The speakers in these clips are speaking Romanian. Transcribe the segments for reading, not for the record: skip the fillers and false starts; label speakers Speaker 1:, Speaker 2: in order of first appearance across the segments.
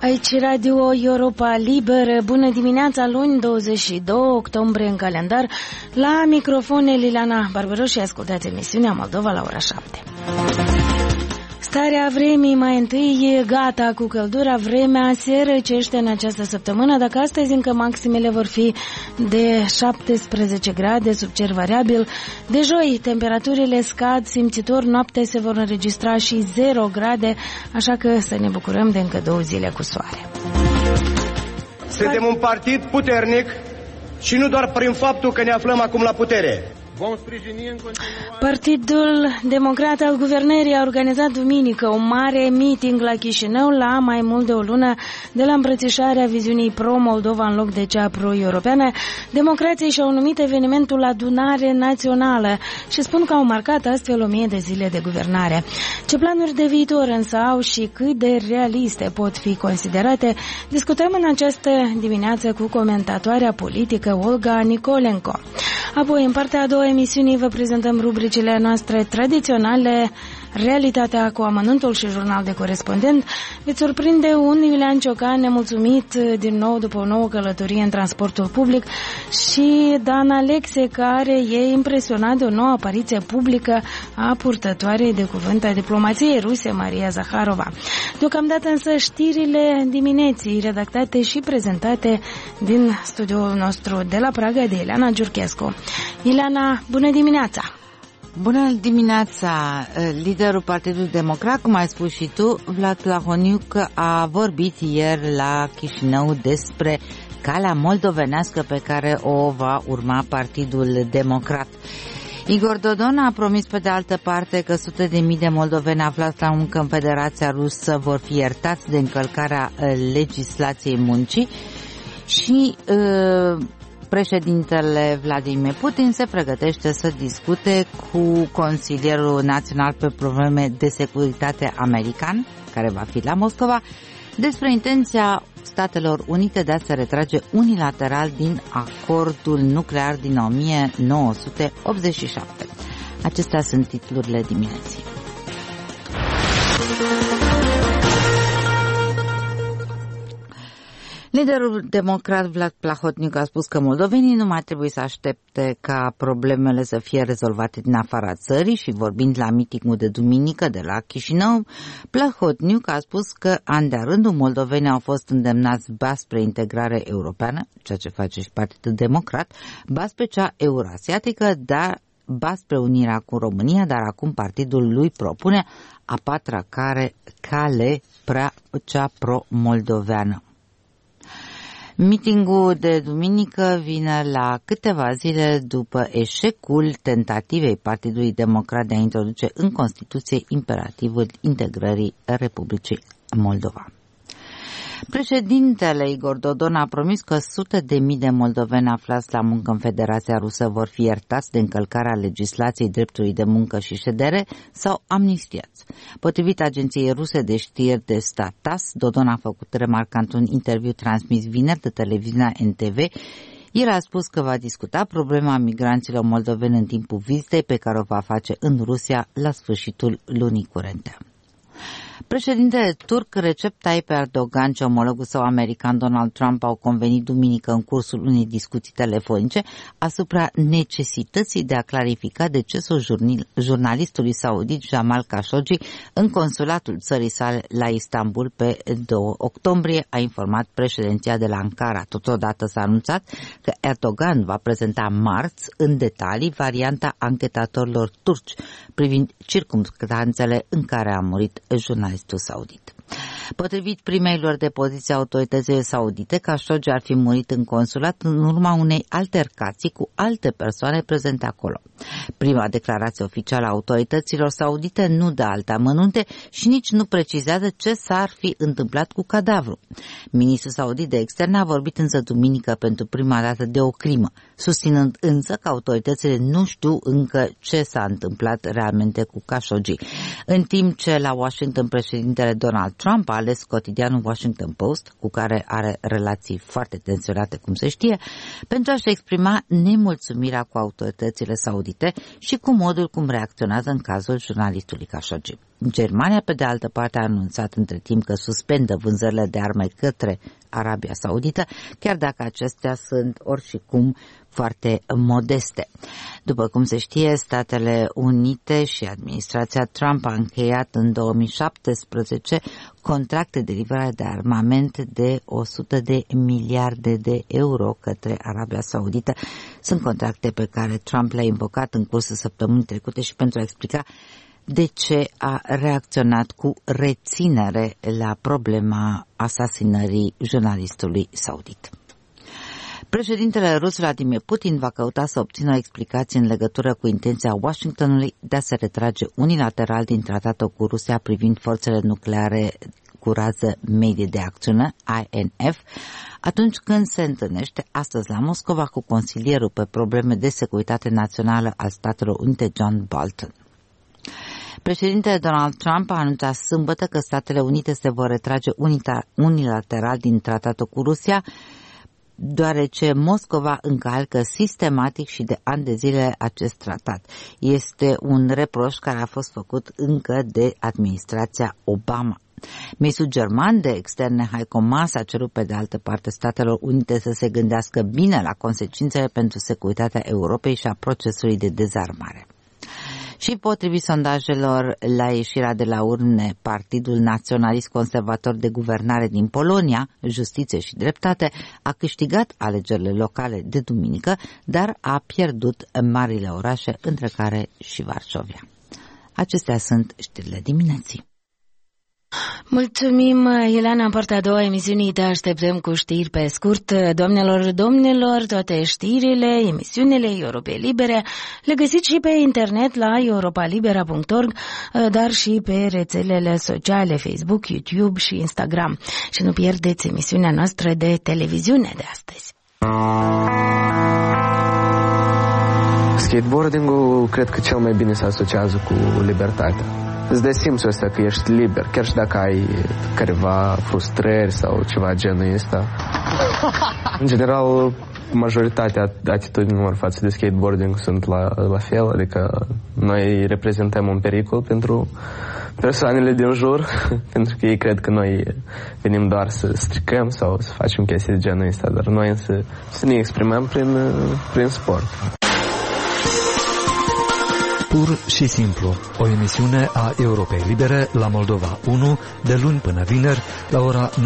Speaker 1: Aici Radio Europa Liberă. Bună dimineața, luni 22 octombrie în calendar. La microfon Liliana Barbaros și ascultați emisiunea Moldova la ora 7. Starea vremii mai întâi, gata cu căldura, vremea se răcește în această săptămână, dacă astăzi încă maximele vor fi de 17 grade sub cer variabil. De joi, temperaturile scad simțitor, noapte se vor înregistra și 0 grade, așa că să ne bucurăm de încă 2 zile cu soare.
Speaker 2: Suntem un partid puternic și nu doar prin faptul că ne aflăm acum la putere.
Speaker 1: Partidul Democrat al Guvernării a organizat duminică un mare meeting la Chișinău la mai mult de o lună de la îmbrățișarea viziunii pro-Moldova în loc de cea pro-europeană. Democrații și-au numit evenimentul Adunare Națională și spun că au marcat astfel 1000 de zile de guvernare. Ce planuri de viitor însă au și cât de realiste pot fi considerate, discutăm în această dimineață cu comentatoarea politică Olga Nicolenko. Apoi, în partea a doua emisiunii, vă prezentăm rubricile noastre tradiționale, Realitatea cu amănuntul și Jurnal de corespondent. Veți surprinde un Iulian Ciocan nemulțumit din nou după o nouă călătorie în transportul public și Dan Alexe, care e impresionat de o nouă apariție publică a purtătoarei de cuvânt a diplomației ruse, Maria Zaharova. Deocamdată însă știrile dimineții, redactate și prezentate din studioul nostru de la Praga de Ileana Giurchescu. Ileana, bună dimineața!
Speaker 3: Bună dimineața! Liderul Partidului Democrat, cum ai spus și tu, Vlad Plahotniuc, a vorbit ieri la Chișinău despre calea moldovenească pe care o va urma Partidul Democrat. Igor Dodon a promis pe de altă parte că sute de mii de moldoveni aflați la muncă în Federația Rusă vor fi iertați de încălcarea legislației muncii și președintele Vladimir Putin se pregătește să discute cu Consilierul Național pe probleme de securitate american, care va fi la Moscova, despre intenția Statelor Unite de a se retrage unilateral din acordul nuclear din 1987. Acestea sunt titlurile dimineții. Liderul democrat Vlad Plahotniuc a spus că moldovenii nu mai trebuie să aștepte ca problemele să fie rezolvate din afara țării și vorbind la mitingul de duminică de la Chișinău, Plahotniuc a spus că an de rândul moldovenii au fost îndemnați ba spre integrare europeană, ceea ce face și Partidul Democrat, ba spre cea eurasiatică, dar ba spre unirea cu România, dar acum partidul lui propune a patra cale cea pro-moldoveană. Meetingul de duminică vine la câteva zile după eșecul tentativei Partidului Democrat de a introduce în Constituție imperativul integrării Republicii Moldova. Președintele Igor Dodon a promis că sute de mii de moldoveni aflați la muncă în Federația Rusă vor fi iertați de încălcarea legislației dreptului de muncă și ședere sau amnistiați. Potrivit agenției ruse de știri de stat TASS, Dodon a făcut remarca într-un interviu transmis vineri de televiziunea NTV. El a spus că va discuta problema migranților moldoveni în timpul vizitei pe care o va face în Rusia la sfârșitul lunii curente. Președintele turc Recep Tayyip Erdogan și omologul său american Donald Trump au convenit duminică în cursul unei discuții telefonice asupra necesității de a clarifica decesul jurnalistului saudit Jamal Khashoggi în consulatul țării sale la Istanbul pe 2 octombrie, a informat președinția de la Ankara. Totodată s-a anunțat că Erdogan va prezenta marți în detalii varianta anchetatorilor turci privind circumstanțele în care a murit jurnalistul saudit. Potrivit primeilor de poziție autorităților saudite, Khashoggi ar fi murit în consulat în urma unei altercații cu alte persoane prezente acolo. Prima declarație oficială a autorităților saudite nu dă alte amănunte și nici nu precizează ce s-ar fi întâmplat cu cadavru. Ministrul saudit de externe a vorbit însă duminică pentru prima dată de o crimă, susținând însă că autoritățile nu știu încă ce s-a întâmplat realmente cu Khashoggi. În timp ce la Washington președintele Donald Trump a ales cotidianul Washington Post, cu care are relații foarte tensionate, cum se știe, pentru a-și exprima nemulțumirea cu autoritățile saudite și cu modul cum reacționează în cazul jurnalistului Khashoggi. Germania, pe de altă parte, a anunțat între timp că suspendă vânzările de arme către Arabia Saudită, chiar dacă acestea sunt oricum foarte modeste. După cum se știe, Statele Unite și administrația Trump a încheiat în 2017 contracte de livrare de armament de 100 de miliarde de euro către Arabia Saudită. Sunt contracte pe care Trump le-a invocat în cursul săptămânii trecute și pentru a explica de ce a reacționat cu reținere la problema asasinării jurnalistului saudit. Președintele rus Vladimir Putin va căuta să obțină explicații în legătură cu intenția Washingtonului de a se retrage unilateral din tratatul cu Rusia privind forțele nucleare cu rază medie de acțiune, INF, atunci când se întâlnește astăzi la Moscova cu consilierul pe probleme de securitate națională al Statelor Unite, John Bolton. Președintele Donald Trump a anunțat sâmbătă că Statele Unite se vor retrage unilateral din tratatul cu Rusia, deoarece Moscova încalcă sistematic și de ani de zile acest tratat. Este un reproș care a fost făcut încă de administrația Obama. Ministrul german de externe Heiko Maas a cerut pe de altă parte Statelor Unite să se gândească bine la consecințele pentru securitatea Europei și a procesului de dezarmare. Și potrivit sondajelor la ieșirea de la urne, Partidul Naționalist Conservator de Guvernare din Polonia, Justiție și Dreptate, a câștigat alegerile locale de duminică, dar a pierdut în marile orașe, între care și Varșovia. Acestea sunt știrile dimineții.
Speaker 1: Mulțumim, Ileana. În partea a doua emisiunii te așteptăm cu știri pe scurt. Doamnelor, domnilor, toate știrile, emisiunile Europei Libere le găsiți și pe internet la europalibera.org, dar și pe rețelele sociale Facebook, YouTube și Instagram. Și nu pierdeți emisiunea noastră de televiziune de astăzi.
Speaker 4: Skateboarding-ul cred că cel mai bine se asociază cu libertatea. Îți dai simțul ăsta că ești liber, chiar și dacă ai careva frustrări sau ceva genul ăsta. În general, majoritatea atitudinilor față de skateboarding sunt la fel, adică noi reprezentăm un pericol pentru persoanele din jur, pentru că ei cred că noi venim doar să stricăm sau să facem chestii de genul ăsta, dar noi însă să ne exprimăm prin sport.
Speaker 5: Pur și simplu, o emisiune a Europei Libere la Moldova 1, de luni până vineri, la ora 19:40.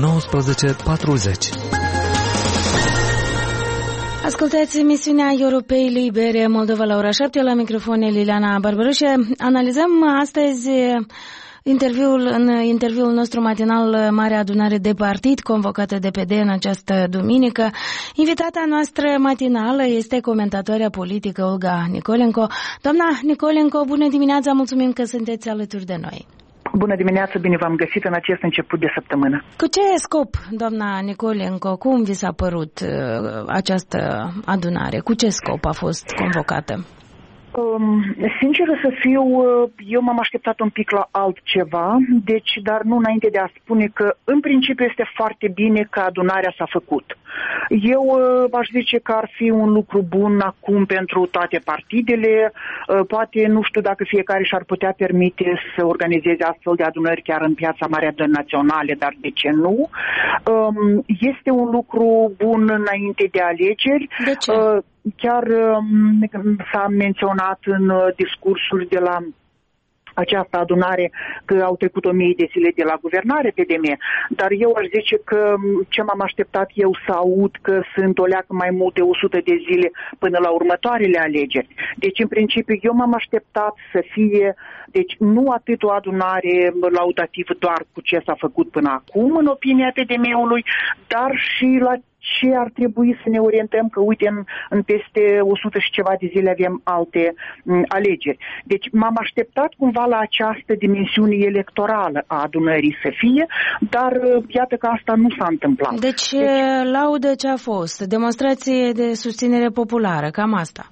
Speaker 1: Ascultați emisiunea Europei Libere Moldova la ora 7, la microfon Liliana Barbaroșe. Analizăm astăzi interviul nostru matinal, Marea Adunare de Partid, convocată de PD în această duminică. Invitata noastră matinală este comentatoarea politică Olga Nicolenco. Doamna Nicolenco, bună dimineața, mulțumim că sunteți alături de noi.
Speaker 6: Bună dimineața, bine v-am găsit în acest început de săptămână.
Speaker 1: Cu ce scop, doamna Nicolenco, cum vi s-a părut această adunare? Cu ce scop a fost convocată?
Speaker 6: Sinceră să fiu, eu m-am așteptat un pic la altceva, dar nu înainte de a spune că în principiu este foarte bine că adunarea s-a făcut. Eu aș zice că ar fi un lucru bun acum pentru toate partidele, poate nu știu dacă fiecare și-ar putea permite să organizeze astfel de adunări chiar în piața Marea Naționale, dar de ce nu? Este un lucru bun înainte de alegeri.
Speaker 1: De ce?
Speaker 6: Chiar s-a menționat în discursuri de la această adunare că au trecut 1000 de zile de la guvernare PDM, dar eu aș zice că ce m-am așteptat eu să aud că sunt o leacă mai mult de 100 de zile până la următoarele alegeri. Deci, în principiu, eu m-am așteptat să fie, deci nu atât o adunare laudativă doar cu ce s-a făcut până acum, în opinia PDM-ului, dar și la ce ar trebui să ne orientăm, că uite, în peste 100 și ceva de zile avem alte alegeri. Deci m-am așteptat cumva la această dimensiune electorală a adunării să fie, dar iată că asta nu s-a întâmplat.
Speaker 1: Deci laudă ce a fost, demonstrație de susținere populară, cam asta.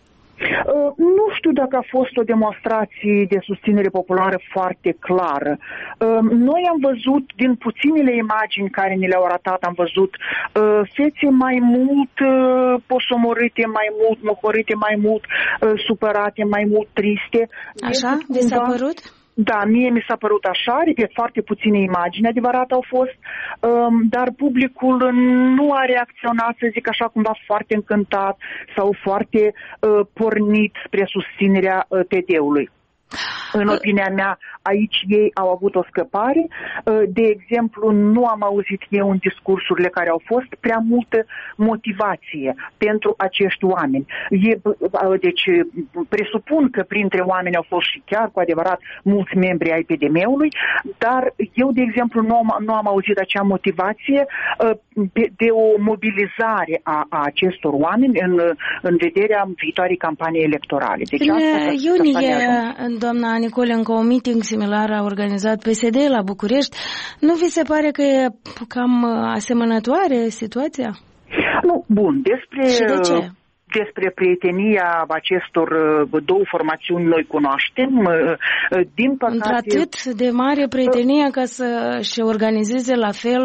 Speaker 6: Nu știu dacă a fost o demonstrație de susținere populară foarte clară. Noi am văzut, din puținele imagini care ni le-au arătat, am văzut fețe mai mult posomorâte, mai mult mohorâte, mai mult supărate, mai mult triste.
Speaker 1: Așa? Vi s-a părut?
Speaker 6: Da, mie mi s-a părut așa, repet, foarte puține imagini adevărat au fost, dar publicul nu a reacționat, să zic așa, cumva foarte încântat sau foarte pornit spre susținerea PD-ului. În opinia mea, aici ei au avut o scăpare. De exemplu, nu am auzit eu în discursurile care au fost prea multă motivație pentru acești oameni. Deci, presupun că printre oameni au fost și chiar cu adevărat mulți membri ai PDM-ului, dar eu, de exemplu, nu am auzit acea motivație de o mobilizare a acestor oameni în vederea viitoarei campanii electorale. Deci,
Speaker 1: doamna Nicole, încă un meeting similar a organizat PSD la București. Nu vi se pare că e cam asemănătoare situația?
Speaker 6: Nu, bun.
Speaker 1: Și de ce?
Speaker 6: Despre prietenia acestor două formațiuni noi cunoaștem. Din păcate...
Speaker 1: Într-atât de mare prietenia ca să-și organizeze la fel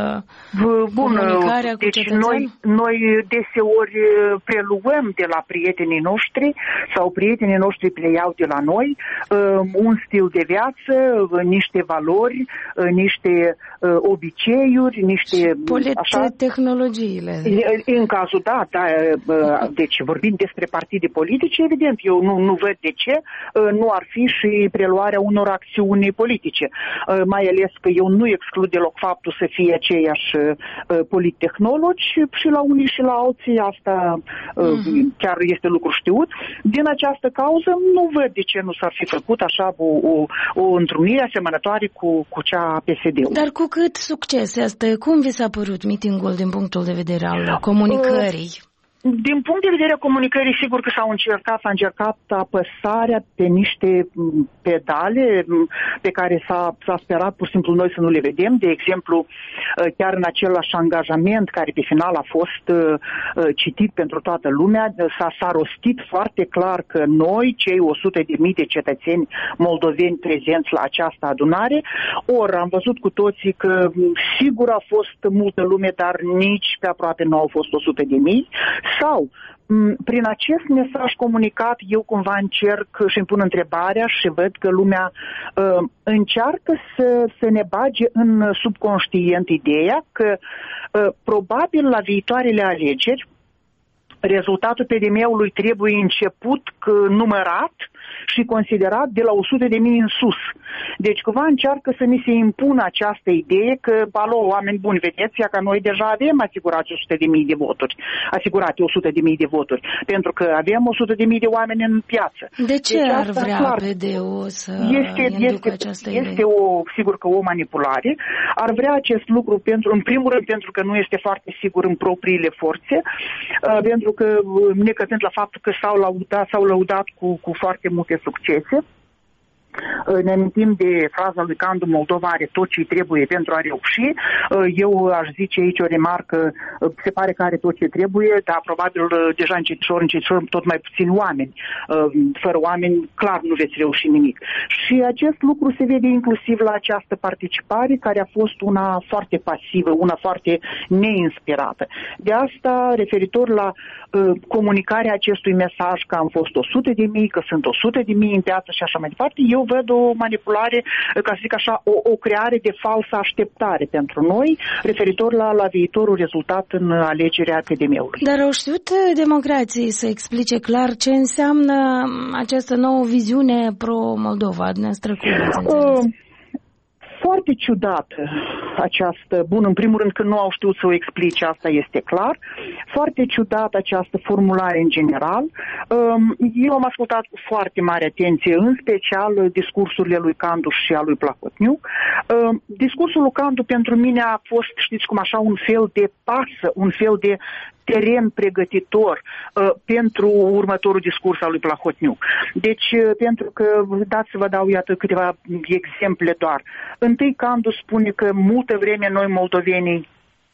Speaker 1: comunicarea cu cetățeni?
Speaker 6: Noi deseori preluăm de la prietenii noștri sau prietenii noștri preiau de la noi un stil de viață, niște valori, niște obiceiuri, niște...
Speaker 1: tehnologiile.
Speaker 6: În cazul, da, deci vorbind despre partide politice, evident, eu nu văd de ce nu ar fi și preluarea unor acțiuni politice. Mai ales că eu nu exclud deloc faptul să fie aceiași polittehnologi și la unii și la alții, asta chiar este lucru știut. Din această cauză nu văd de ce nu s-ar fi făcut așa o întrunire asemănătoare cu cea a PSD-ului.
Speaker 1: Dar cu cât succes este? Cum vi s-a părut meetingul din punctul de vedere al comunicării?
Speaker 6: Din punct de vedere comunicării, sigur că s-a încercat apăsarea pe niște pedale pe care s-a sperat pur și simplu noi să nu le vedem. De exemplu, chiar în același angajament care pe final a fost citit pentru toată lumea, s-a rostit foarte clar că noi, cei 100.000 de cetățeni moldoveni prezenți la această adunare, ori am văzut cu toții că sigur a fost multă lume, dar nici pe aproape nu au fost 100.000, sau prin acest mesaj comunicat eu cumva încerc și îmi pun întrebarea și văd că lumea încearcă să ne bage în subconștient ideea că probabil la viitoarele alegeri rezultatul PDM-ului trebuie început numărat și considerat de la 100.000 în sus. Deci cumva încearcă să ni se impună această idee că, oameni buni, vedeți, că noi deja avem asigurate 100.000 de voturi, asigurate 100.000 de voturi, pentru că avem 100.000 de oameni în piață.
Speaker 1: De ce deci, ar vrea PD-ul să inducă această idee?
Speaker 6: Este sigur că o manipulare. Ar vrea acest lucru, în primul rând, pentru că nu este foarte sigur în propriile forțe, pentru că, necătând la faptul că s-au lăudat cu foarte multe succese. Ne amintim de fraza lui Candu, Moldova are tot ce trebuie pentru a reuși. Eu aș zice aici o remarcă, se pare că are tot ce trebuie, dar probabil deja încetișor, tot mai puțini oameni. Fără oameni, clar, nu veți reuși nimic. Și acest lucru se vede inclusiv la această participare, care a fost una foarte pasivă, una foarte neinspirată. De asta, referitor la comunicarea acestui mesaj că am fost 100.000, că sunt 100.000 în piață și așa mai departe, eu văd o manipulare, ca să zic așa, o creare de falsă așteptare pentru noi, referitor la viitorul rezultat în alegerea PDM-ului.
Speaker 1: Dar au știut democrații să explice clar ce înseamnă această nouă viziune pro-Moldova, dumneavoastră cum ați înțeles?
Speaker 6: Foarte ciudată această, în primul rând că nu au știut să o explice, asta este clar, foarte ciudată această formulare în general. Eu am ascultat cu foarte mare atenție, în special discursurile lui Candu și a lui Plahotniuc. Discursul lui Candu pentru mine a fost, știți cum așa, un fel de pasă, un fel de teren pregătitor pentru următorul discurs al lui Plahotniuc. Deci, pentru că, dați să vă dau, iată, câteva exemple doar. Întâi, Candu spune că multă vreme noi, moldovenii,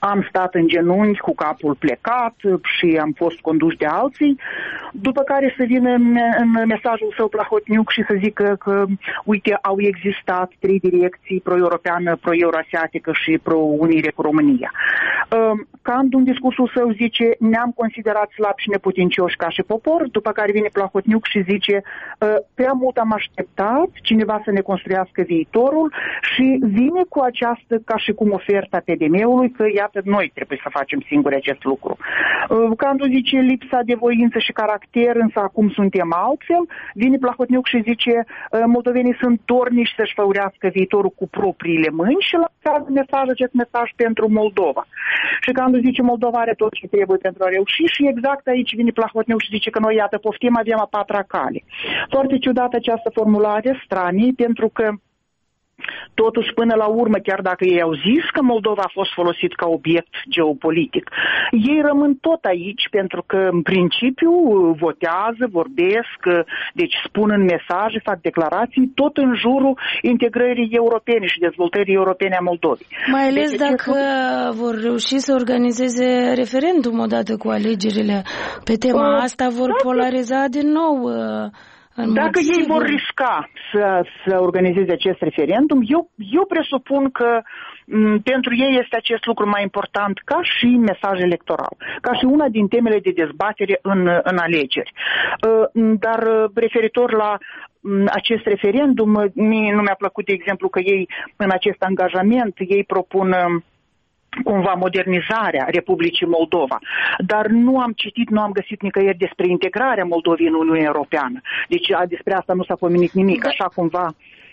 Speaker 6: am stat în genunchi cu capul plecat și am fost conduși de alții, după care să vină în mesajul său Plahotniuc și să zică că, uite, au existat 3 direcții pro-europeană, pro-euroasiatică și pro-unire cu România. Candu în discursul său zice, ne-am considerat slabi și neputincioși ca și popor, după care vine Plahotniuc și zice, prea mult am așteptat cineva să ne construiască viitorul și vine cu această, ca și cum oferta PDM-ului, că iată, noi trebuie să facem singuri acest lucru. Candu zice, lipsa de voință și caracter, însă acum suntem altfel, vine Plahotniuc și zice, moldovenii sunt dorniși să-și făurească viitorul cu propriile mâini și lansează acest mesaj pentru Moldova. Și Candu zice, Moldova are tot ce trebuie pentru a reuși și exact aici vine Plahotniuc și zice că noi, iată, poftim, avem a 4-a cale. Foarte ciudată această formulare, stranie, pentru că totuși, până la urmă, chiar dacă ei au zis că Moldova a fost folosit ca obiect geopolitic, ei rămân tot aici pentru că, în principiu, votează, vorbesc, deci spun în mesaje, fac declarații, tot în jurul integrării europene și dezvoltării europene a Moldovei.
Speaker 1: Mai ales deci, dacă vor reuși să organizeze referendum odată cu alegerile pe tema asta, vor polariza din nou.
Speaker 6: Dacă ei vor risca să organizeze acest referendum, eu presupun că pentru ei este acest lucru mai important ca și mesaj electoral, ca și una din temele de dezbatere în alegeri. Dar referitor la acest referendum, mie nu mi-a plăcut, de exemplu, că ei în acest angajament, ei propun cumva modernizarea Republicii Moldova. Dar nu am citit, nu am găsit nicăieri despre integrarea Moldovei în Uniunea Europeană. Deci despre asta nu s-a pomenit nimic, așa cumva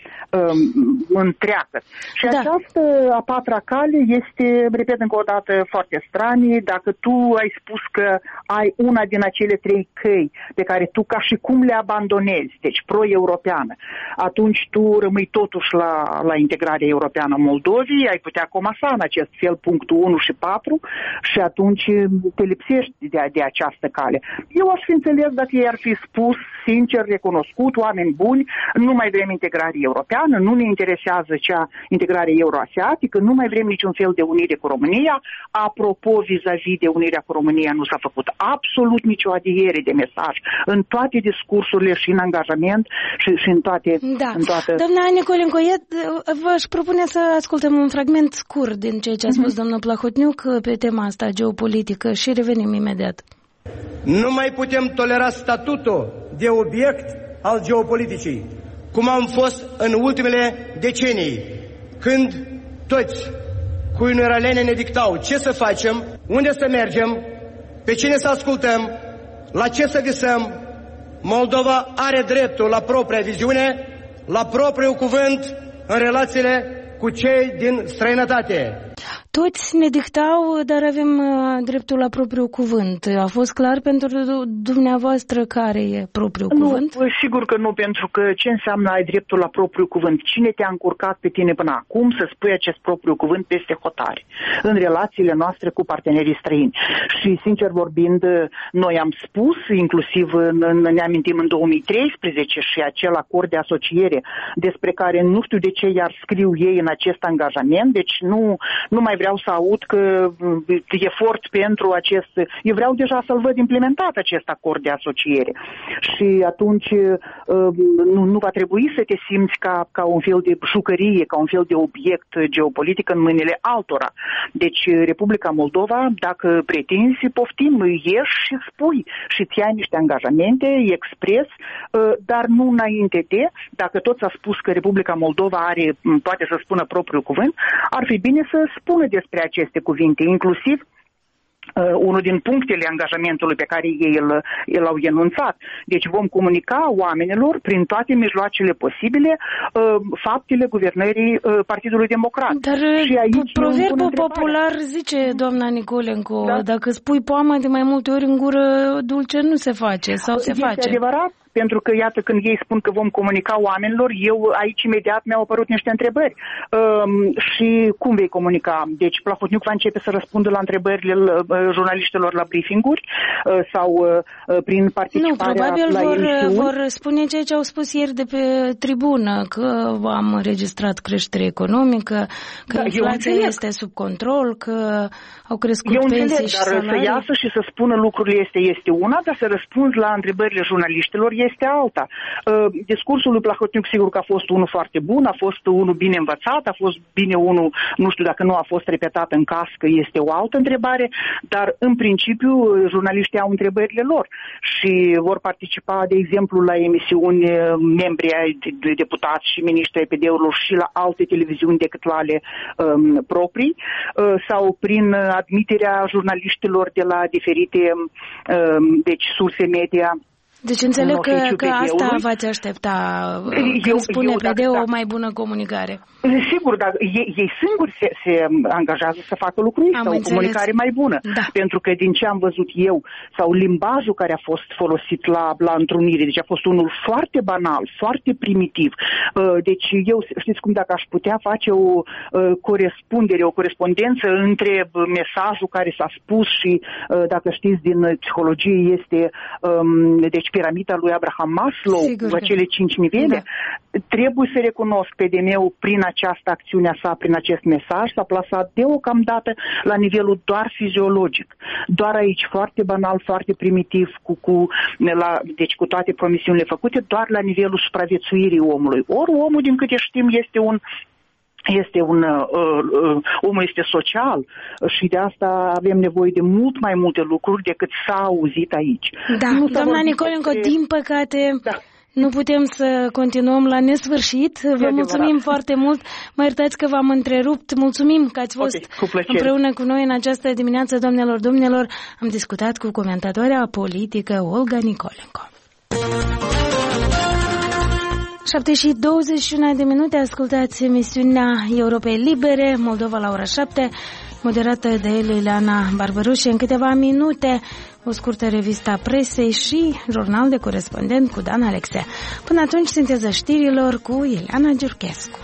Speaker 6: întreagă. Și această a 4-a cale este, repet încă o dată, foarte stranie. Dacă tu ai spus că ai una din acele 3 căi pe care tu ca și cum le abandonezi, deci pro-europeană, atunci tu rămâi totuși la integrarea europeană a Moldovei, ai putea comasa în acest fel punctul 1 și 4 și atunci te lipsești de această cale. Eu aș fi înțeles dacă ei ar fi spus sincer, recunoscut, oameni buni, nu mai vrem integrare europeană, nu ne interesează cea integrare euroasiatică, nu mai vrem niciun fel de unire cu România. Apropo, vis-a-vis de unirea cu România, nu s-a făcut absolut nicio adiere de mesaj în toate discursurile și în angajament și în toate...
Speaker 1: Da.
Speaker 6: În toată...
Speaker 1: Doamna Nicolenco, v-aș propune să ascultăm un fragment scurt din ceea ce a spus domnul Plahotniuc pe tema asta geopolitică și revenim imediat.
Speaker 2: Nu mai putem tolera statutul de obiect al geopoliticii, cum am fost în ultimele decenii, când toți cui nu era lene ne dictau ce să facem, unde să mergem, pe cine să ascultăm, la ce să visăm. Moldova are dreptul la propria viziune, la propriul cuvânt în relațiile cu cei din străinătate.
Speaker 1: Toți ne dictau, dar avem dreptul la propriul cuvânt. A fost clar pentru dumneavoastră care e propriul cuvânt?
Speaker 6: Nu, sigur că nu, pentru că ce înseamnă ai dreptul la propriul cuvânt? Cine te-a încurcat pe tine până acum să spui acest propriu cuvânt peste hotare în relațiile noastre cu partenerii străini? Și, sincer vorbind, noi am spus, inclusiv ne amintim în 2013 și acel acord de asociere despre care nu știu de ce iar scriu ei în acest angajament, deci nu mai vreau să aud că efort pentru acest... Eu vreau deja să-l văd implementat acest acord de asociere. Și atunci nu va trebui să te simți ca un fel de jucărie, ca un fel de obiect geopolitic în mâinile altora. Deci Republica Moldova, dacă pretinzi, poftim, ieși și spui și ți ai niște angajamente expres, dar nu înainte de, dacă tot s-a spus că Republica Moldova poate să spună propriul cuvânt, ar fi bine să spună despre aceste cuvinte, inclusiv unul din punctele angajamentului pe care ei îl au enunțat. Deci vom comunica oamenilor prin toate mijloacele posibile faptele guvernării Partidului Democrat.
Speaker 1: Dar și aici proverbul popular zice, doamna Nicolenco, dacă spui poamă de mai multe ori în gură, dulce nu se face sau se face.
Speaker 6: Adevărat, pentru că, iată, când ei spun că vom comunica oamenilor, eu aici imediat mi-au apărut niște întrebări. Și cum vei comunica? Deci Plahotniuc va începe să răspundă la întrebările jurnaliștilor la briefinguri sau prin participarea la emisiuni?
Speaker 1: Nu, probabil vor spune ceea ce au spus ieri de pe tribună, că am înregistrat creștere economică, că inflația este sub control, că au crescut pensii și salarii.
Speaker 6: Dar să iasă și să spună lucrurile este una, dar să răspunzi la întrebările jurnaliștilor este alta. Discursul lui Plahotniuc sigur că a fost unul foarte bun, a fost unul bine învățat, a fost bine unul, nu știu dacă nu a fost repetat în cască, este o altă întrebare, dar în principiu jurnaliștii au întrebările lor și vor participa, de exemplu, la emisiuni membri ai deputați și miniștri ai PD-urilor și la alte televiziuni decât la ale proprii sau prin admiterea jurnaliștilor de la diferite deci surse media.
Speaker 1: Deci înțeleg că asta v-ați aștepta când spune PD-ul o mai bună comunicare.
Speaker 6: Sigur, dar ei singuri se angajează să facă lucrul ăsta, o comunicare mai bună. Da. Pentru că din ce am văzut eu, sau limbajul care a fost folosit la întrunire, deci a fost unul foarte banal, foarte primitiv. Deci eu, știți cum, dacă aș putea face o corespundere, o corespondență între mesajul care s-a spus și, dacă știți, din psihologie este deci piramida lui Abraham Maslow, cu acele 5 nivele, trebuie să recunosc PDM-ul prin această acțiune a sa, prin acest mesaj, s-a plasat deocamdată la nivelul doar fiziologic. Doar aici, foarte banal, foarte primitiv, deci cu toate promisiunile făcute, doar la nivelul supraviețuirii omului. Ori omul, din câte știm, omul este social și de asta avem nevoie de mult mai multe lucruri decât s-a auzit aici.
Speaker 1: Da, doamna Nicolenco, din păcate... Da. Nu putem să continuăm la nesfârșit. Vă mulțumim foarte mult. Mă iertați că v-am întrerupt. Mulțumim că ați fost împreună cu noi în această dimineață, doamnelor, domnilor. Am discutat cu comentatoarea politică Olga Nicolenco. 7:21 ascultați emisiunea Europei Libere, Moldova la ora 7, moderată de Ileana Barbaruș. În câteva minute, o scurtă revistă presei și jurnal de corespondent cu Dan Alexea. Până atunci, sinteza știrilor cu Ileana Giurchescu.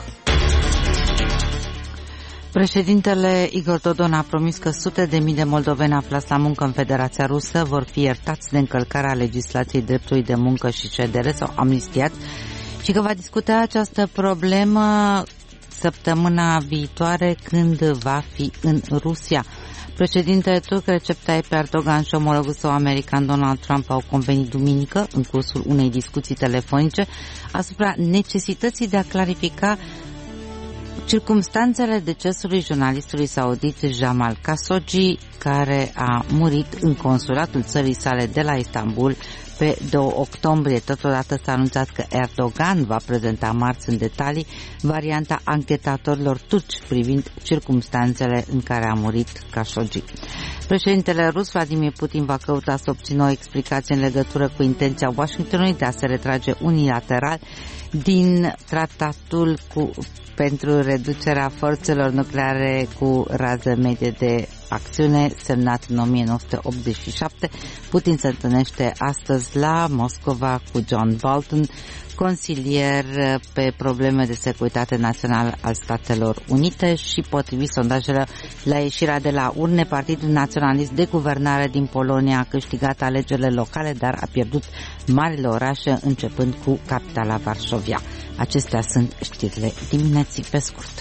Speaker 3: Președintele Igor Dodon a promis că sute de mii de moldoveni aflați la muncă în Federația Rusă vor fi iertați de încălcarea legislației dreptului de muncă și ședere sau amnistiați și că va discuta această problemă săptămâna viitoare când va fi în Rusia. Președintele turc Recep Tayyip Erdogan și omologul său american Donald Trump au convenit duminică, în cursul unei discuții telefonice, asupra necesității de a clarifica circumstanțele decesului jurnalistului saudit Jamal Khashoggi, care a murit în consulatul țării sale de la Istanbul pe 2 octombrie. Totodată s-a anunțat că Erdogan va prezenta marți în detalii varianta anchetatorilor turci privind circumstanțele în care a murit Khashoggi. Președintele rus Vladimir Putin va căuta să obțină o explicație în legătură cu intenția Washingtonului de a se retrage unilateral din tratatul pentru reducerea forțelor nucleare cu rază medie de acțiune semnat în 1987. Putin se întâlnește astăzi la Moscova cu John Bolton, consilier pe probleme de securitate națională al Statelor Unite, și potrivit sondajelor la ieșirea de la urne, Partidul Naționalist de Guvernare din Polonia a câștigat alegerile locale, dar a pierdut marile orașe, începând cu capitala Varșovia. Acestea sunt știrile dimineții pe scurt.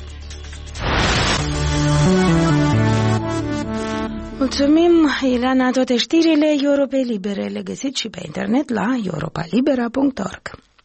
Speaker 1: Mulțumim, Ileana. Toate știrile Europei Libere le găsiți și pe internet la europalibera.org.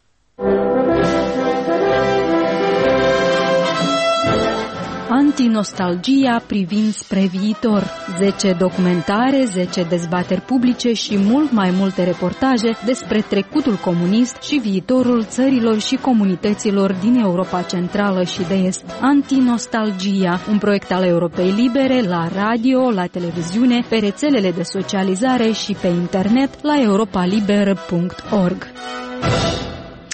Speaker 7: Antinostalgia privind spre viitor. 10 documentare, 10 dezbateri publice și mult mai multe reportaje despre trecutul comunist și viitorul țărilor și comunităților din Europa Centrală și de Est. Antinostalgia, un proiect al Europei Libere la radio, la televiziune, pe rețelele de socializare și pe internet la europalibera.org.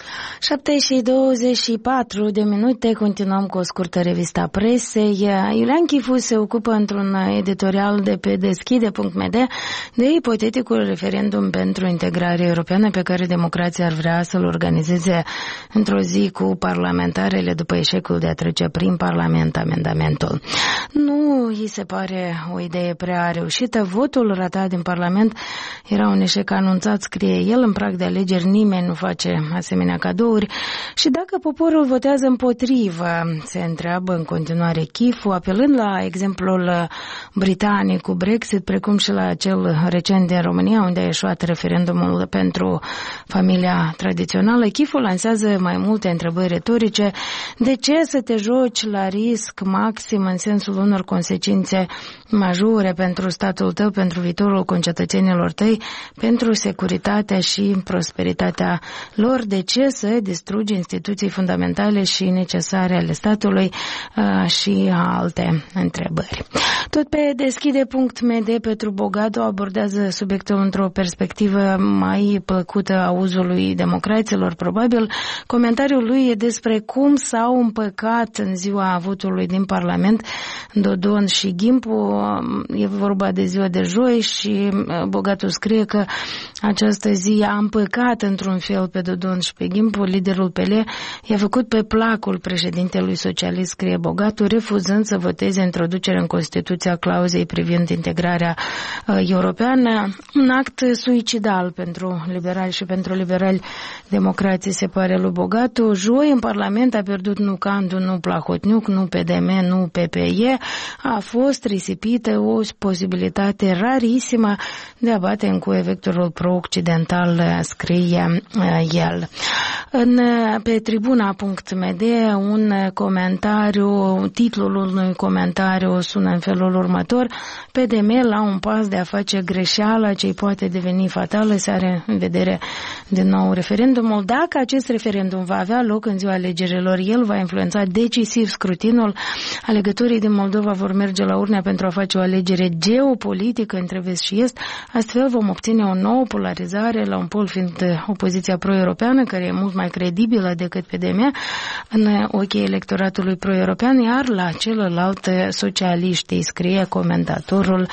Speaker 1: 7:24 de minute, continuăm cu o scurtă revistă presei. Iulian Chifu se ocupă într-un editorial de pe deschide.md de ipoteticul referendum pentru integrare europeană pe care democrația ar vrea să-l organizeze într-o zi cu parlamentarele după eșecul de a trece prin Parlament amendamentul. Nu îi se pare o idee prea reușită. Votul ratat din Parlament era un eșec anunțat, scrie el, în prag de alegeri nimeni nu face asemenea cadouri. Și dacă poporul votează împotrivă, se întreabă în continuare Chifu, apelând la exemplul britanic cu Brexit, precum și la cel recent din România, unde a ieșuat referendumul pentru familia tradițională. Chifu lansează mai multe întrebări retorice. De ce să te joci la risc maxim în sensul unor consecințe majore pentru statul tău, pentru viitorul concetățenilor tăi, pentru securitatea și prosperitatea lor? De ce să distrugi instituții fundamentale și necesare ale statului și alte întrebări? Tot pe deschide.md, Petru Bogatu abordează subiectul într-o perspectivă mai plăcută a uzului democraților, probabil. Comentariul lui e despre cum s-au împăcat în ziua votului din Parlament Dodon și Ghimpu. E vorba de ziua de joi și Bogatu scrie că această zi a împăcat într-un fel pe Dodon și pe Ghimpu. Liderul PL i-a făcut pe placul președintelui socialist, scrie Bogatu, refuzând să voteze introducerea în Constituția clauzei privind integrarea europeană. Un act suicidal pentru liberali și pentru liberali democrații, se pare lui Bogatu. Joi în Parlament a pierdut nu Candu, nu Plahotniuc, nu PDM, nu PPE. A fost risipită o posibilitate rarisimă de a bate în cuie vectorul pro-occidental, scrie el. Pe tribuna.md un comentariu, titlul unui comentariu sună în felul următor: PDM la un pas de a face greșeala ce îi poate deveni fatală, se are în vedere din nou referendumul. Dacă acest referendum va avea loc în ziua alegerilor, el va influența decisiv scrutinul. Alegătorii din Moldova vor merge la urne pentru a face o alegere geopolitică între vest și est. Astfel vom obține o nouă polarizare, la un pol fiind opoziția pro-europeană, care e mult mai credibilă decât PDM în ochii electoratului pro-european, iar la celălalt socialiștii, scrie comentatorul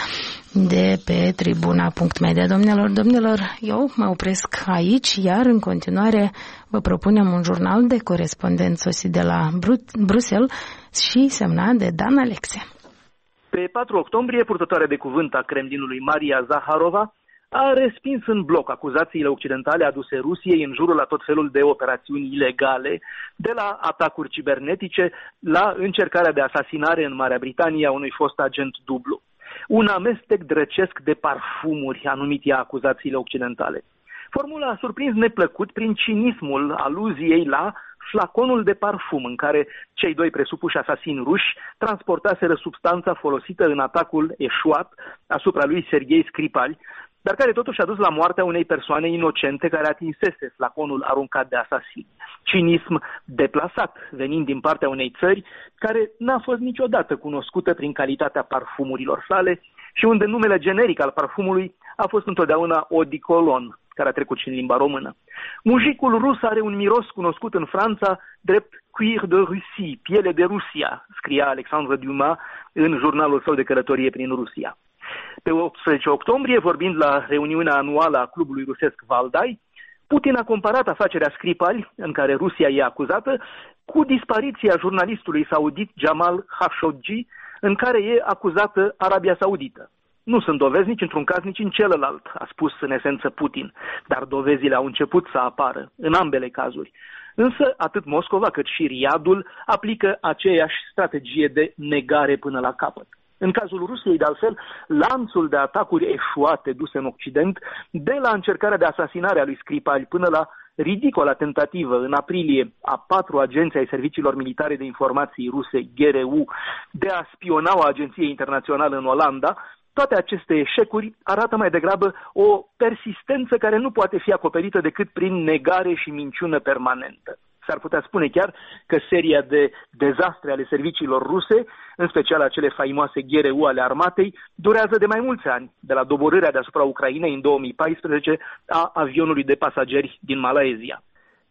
Speaker 1: de pe tribuna.md. Domnilor, eu mă opresc aici, iar în continuare vă propunem un jurnal de corespondent sosit de la Bruxelles și semnat de Dan Alexe.
Speaker 8: Pe 4 octombrie, purtătoarea de cuvânt a Kremlinului Maria Zaharova a respins în bloc acuzațiile occidentale aduse Rusiei în jurul la tot felul de operațiuni ilegale, de la atacuri cibernetice la încercarea de asasinare în Marea Britanie a unui fost agent dublu. Un amestec drăcesc de parfumuri, a numit ea acuzațiile occidentale. Formula a surprins neplăcut prin cinismul aluziei la flaconul de parfum în care cei doi presupuși asasini ruși transportaseră substanța folosită în atacul eșuat asupra lui Serghei Skripal, dar care totuși a dus la moartea unei persoane inocente care atinsese flaconul aruncat de asasin. Cinism deplasat, venind din partea unei țări care n-a fost niciodată cunoscută prin calitatea parfumurilor sale și unde numele generic al parfumului a fost întotdeauna eau de cologne, care a trecut și în limba română. Mujicul rus are un miros cunoscut în Franța drept cuir de Russie, piele de Rusia, scria Alexandre Dumas în jurnalul său de călătorie prin Rusia. Pe 18 octombrie, vorbind la reuniunea anuală a clubului rusesc Valdai, Putin a comparat afacerea Skripal, în care Rusia e acuzată, cu dispariția jurnalistului saudit Jamal Khashoggi, în care e acuzată Arabia Saudită. Nu sunt dovezi nici într-un caz, nici în celălalt, a spus în esență Putin, dar dovezile au început să apară în ambele cazuri. Însă, atât Moscova cât și Riadul aplică aceeași strategie de negare până la capăt. În cazul Rusiei, de altfel, lanțul de atacuri eșuate duse în Occident, de la încercarea de asasinare a lui Skripal până la ridicola tentativă în aprilie a 4 agenți ai serviciilor militare de informații ruse, GRU, de a spiona o agenție internațională în Olanda, toate aceste eșecuri arată mai degrabă o persistență care nu poate fi acoperită decât prin negare și minciună permanentă. S-ar putea spune chiar că seria de dezastre ale serviciilor ruse, în special acele faimoase GRU ale armatei, durează de mai mulți ani, de la doborârea deasupra Ucrainei în 2014 a avionului de pasageri din Malaezia.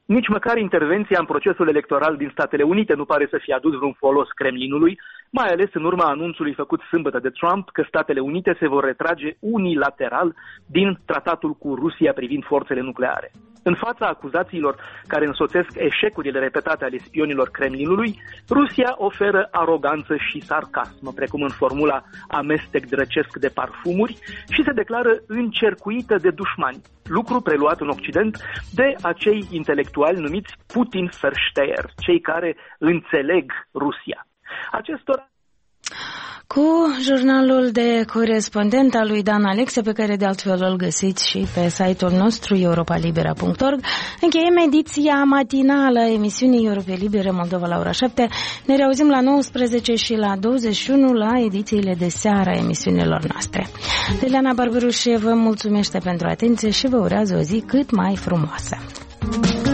Speaker 8: Nici măcar intervenția în procesul electoral din Statele Unite nu pare să fie adus vreun folos Kremlinului, mai ales în urma anunțului făcut sâmbătă de Trump că Statele Unite se vor retrage unilateral din tratatul cu Rusia privind forțele nucleare. În fața acuzațiilor care însoțesc eșecurile repetate ale spionilor Kremlinului, Rusia oferă aroganță și sarcasm, precum în formula amestec drăcesc de parfumuri, și se declară încercuită de dușmani, lucru preluat în Occident de acei intelectuali numiți Putin-Versteher, cei care înțeleg Rusia. Acestora
Speaker 1: cu jurnalul de corespondent al lui Dan Alexe, pe care de altfel îl găsiți și pe site-ul nostru europalibera.org, încheiem ediția matinală a emisiunii Europa Libera Moldova la ora 7. Ne reauzim la 19 și la 21 la edițiile de seară a emisiunilor noastre. Liliana Barberușe vă mulțumește pentru atenție și vă urează o zi cât mai frumoasă.